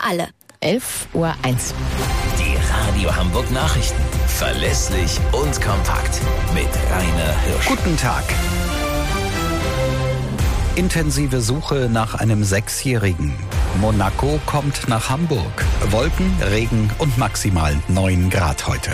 alle. 11:01 Uhr. Die Radio Hamburg Nachrichten. Verlässlich und kompakt. Mit Rainer Hirsch. Guten Tag. Intensive Suche nach einem 6-Jährigen. Monaco kommt nach Hamburg. Wolken, Regen und maximal 9 Grad heute.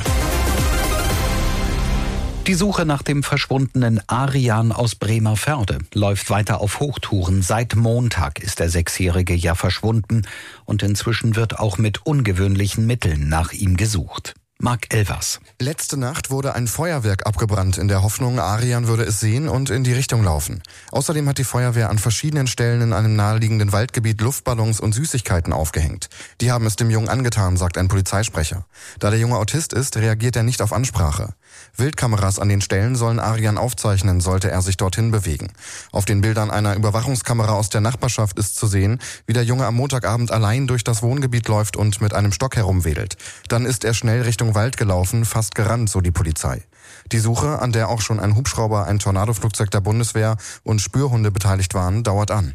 Die Suche nach dem verschwundenen Arian aus Bremervörde läuft weiter auf Hochtouren. Seit Montag ist der 6-Jährige ja verschwunden und inzwischen wird auch mit ungewöhnlichen Mitteln nach ihm gesucht. Marc Elvers. Letzte Nacht wurde ein Feuerwerk abgebrannt in der Hoffnung, Arian würde es sehen und in die Richtung laufen. Außerdem hat die Feuerwehr an verschiedenen Stellen in einem naheliegenden Waldgebiet Luftballons und Süßigkeiten aufgehängt. Die haben es dem Jungen angetan, sagt ein Polizeisprecher. Da der Junge Autist ist, reagiert er nicht auf Ansprache. Wildkameras an den Stellen sollen Arian aufzeichnen, sollte er sich dorthin bewegen. Auf den Bildern einer Überwachungskamera aus der Nachbarschaft ist zu sehen, wie der Junge am Montagabend allein durch das Wohngebiet läuft und mit einem Stock herumwedelt. Dann ist er schnell Richtung Wald gelaufen, fast gerannt, so die Polizei. Die Suche, an der auch schon ein Hubschrauber, ein Tornadoflugzeug der Bundeswehr und Spürhunde beteiligt waren, dauert an.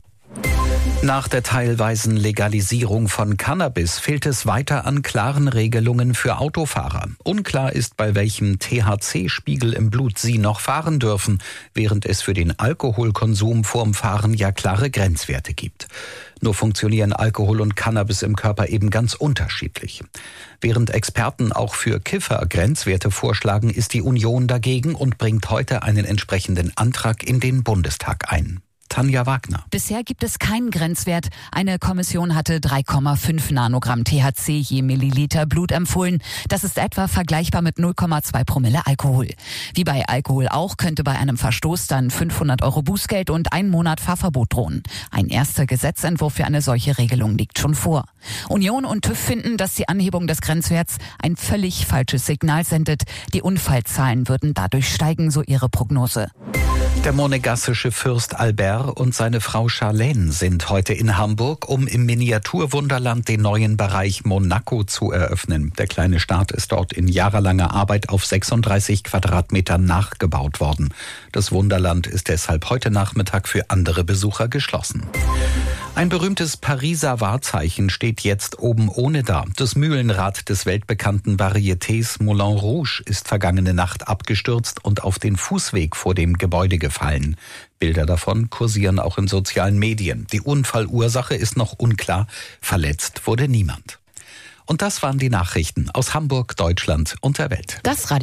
Nach der teilweisen Legalisierung von Cannabis fehlt es weiter an klaren Regelungen für Autofahrer. Unklar ist, bei welchem THC-Spiegel im Blut sie noch fahren dürfen, während es für den Alkoholkonsum vorm Fahren ja klare Grenzwerte gibt. Nur funktionieren Alkohol und Cannabis im Körper eben ganz unterschiedlich. Während Experten auch für Kiffer Grenzwerte vorschlagen, ist die Union dagegen und bringt heute einen entsprechenden Antrag in den Bundestag ein. Tanja Wagner. Bisher gibt es keinen Grenzwert. Eine Kommission hatte 3,5 Nanogramm THC je Milliliter Blut empfohlen. Das ist etwa vergleichbar mit 0,2 Promille Alkohol. Wie bei Alkohol auch, könnte bei einem Verstoß dann 500 € Bußgeld und 1 Monat Fahrverbot drohen. Ein erster Gesetzentwurf für eine solche Regelung liegt schon vor. Union und TÜV finden, dass die Anhebung des Grenzwerts ein völlig falsches Signal sendet. Die Unfallzahlen würden dadurch steigen, so ihre Prognose. Der monegassische Fürst Albert und seine Frau Charlene sind heute in Hamburg, um im Miniaturwunderland den neuen Bereich Monaco zu eröffnen. Der kleine Staat ist dort in jahrelanger Arbeit auf 36 Quadratmetern nachgebaut worden. Das Wunderland ist deshalb heute Nachmittag für andere Besucher geschlossen. Ein berühmtes Pariser Wahrzeichen steht jetzt oben ohne da. Das Mühlenrad des weltbekannten Varietés Moulin Rouge ist vergangene Nacht abgestürzt und auf den Fußweg vor dem Gebäude gefallen. Bilder davon kursieren auch in sozialen Medien. Die Unfallursache ist noch unklar. Verletzt wurde niemand. Und das waren die Nachrichten aus Hamburg, Deutschland und der Welt. Das Radio